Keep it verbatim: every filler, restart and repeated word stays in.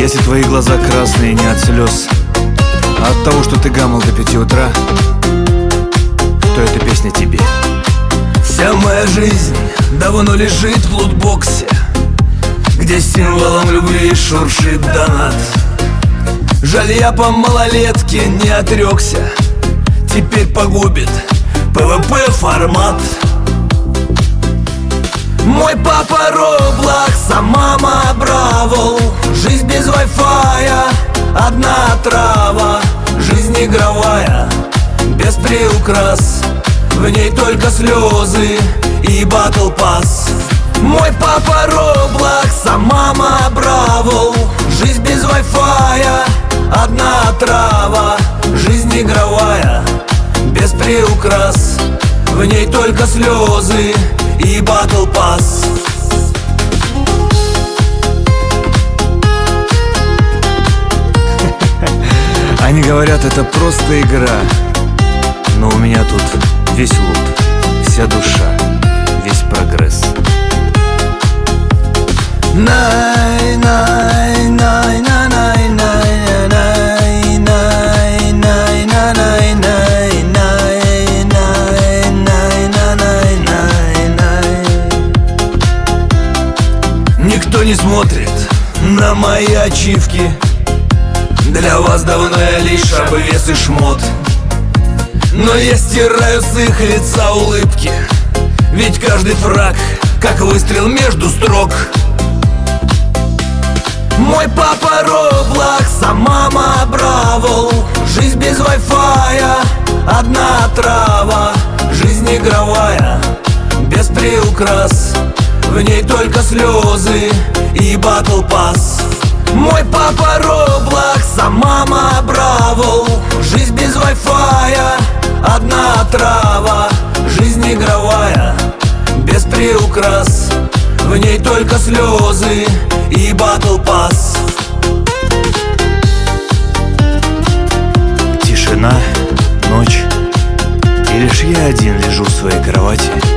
Если твои глаза красные не от слез, а от того, что ты гамал до пяти утра, то эта песня тебе. Вся моя жизнь давно лежит в лутбоксе, где символом любви шуршит донат. Жаль, я по малолетке не отрекся, теперь погубит пэ вэ пэ формат. Мой папа Роблокс, а мама Бравл. Жизнь без вай-фая, одна трава. Жизнь игровая, без приукрас, в ней только слезы и батл пасс. Мой папа Роблокс, а мама Бравл. Жизнь без вай-фая, одна трава. Жизнь игровая, без приукрас, в ней только слезы и батл пасс. Они говорят, это просто игра, но у меня тут весь лут, вся душа, весь прогресс. Най, най, най, най, най, най, най, най, най, най, най, най, най, най, най, най, най. Никто не смотрит на мои ачивки. Для вас давно я лишь обвес и шмот, но я стираю с их лица улыбки, ведь каждый фраг как выстрел между строк. Мой папа Роблокс, а мама Бравл. Жизнь без вай-фая, одна трава. Жизнь игровая, без приукрас, в ней только слезы и батл пасс. Мой папа Роблокс, а мама Бравл. Жизнь без вай-фая, одна трава. Жизнь игровая, без приукрас, в ней только слезы и батл пасс. Тишина, ночь, и лишь я один лежу в своей кровати